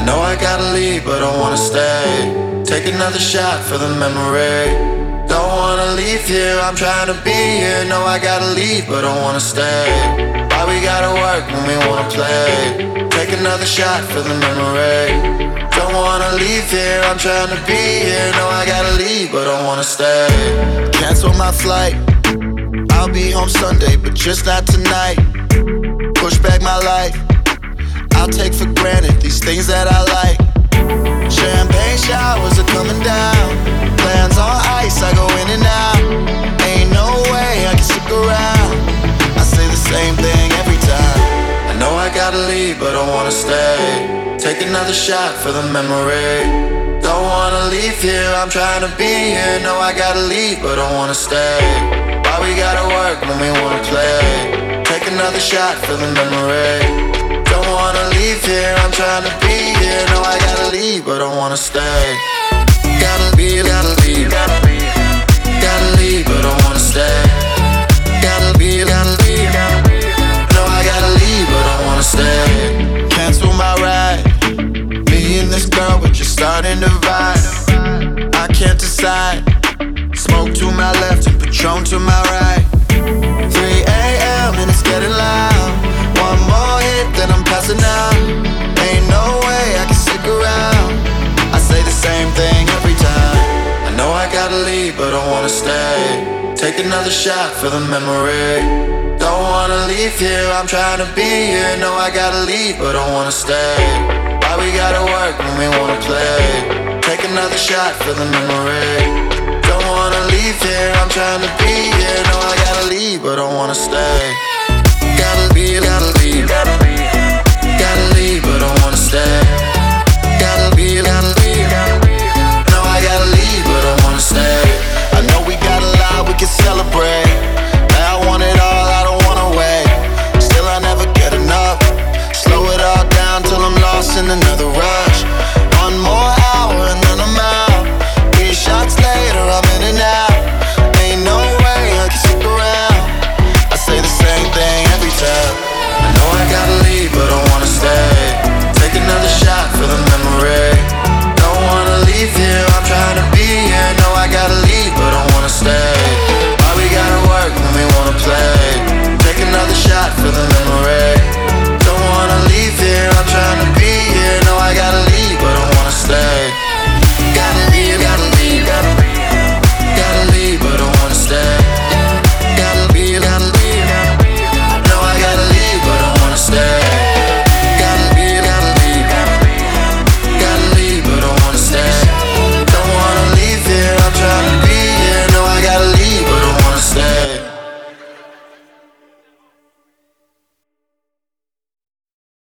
know I gotta leave, but I wanna stay. Take another shot for the memory. Don't wanna leave here, I'm trying to be here. Know I gotta leave, but I wanna stay. Why we gotta work when we wanna play? Take another shot for the memory. Don't wanna leave here, I'm trying to be here. Know I gotta leave, but I wanna stay. Cancel my flight, I'll be home Sunday, but just not tonight. Push back my life, I'll take for granted these things that I like. Champagne showers are coming down, plans on ice, I go in and out. Ain't no way I can stick around, I say the same thing every time. I know I gotta leave, but I wanna stay. Take another shot for the memory. Don't wanna leave here, I'm trying to be here. Know I gotta leave, but I wanna stay. Why we gotta work when we wanna play? Take another shot for the memory. Don't wanna leave here, I'm trying to be here. Know I gotta leave, but I wanna stay. Gotta leave, gotta leave, gotta leave. Gotta leave, but I wanna stay. Gotta leave, gotta leave, gotta leave. Know I gotta leave, but I wanna stay. Cancel my ride, me and this girl, we're just starting to vibe. I can't decide, smoke to my left and Patron to my right. 3 a.m. and it's getting loud. One more hit, then I'm passing out. Ain't no way I can stick around, I say the same thing every time. I know I gotta leave, but I wanna stay. Take another shot for the memory. Don't wanna leave here, I'm trying to be here. Know I gotta leave, but I wanna stay. Why we gotta work when we wanna play? Take another shot for the memory. Don't wanna leave here, I'm trying to be here. Know I gotta leave, but I wanna stay. Gotta leave, gotta leave, gotta leave. Gotta leave, but I wanna stay. Gotta leave, gotta leave, gotta leave. Know I gotta leave, but I wanna stay. I know we got a lot we can celebrate. Now I want it all, I don't wanna wait. Still I never get enough. Slow it all down till I'm lost in another ride.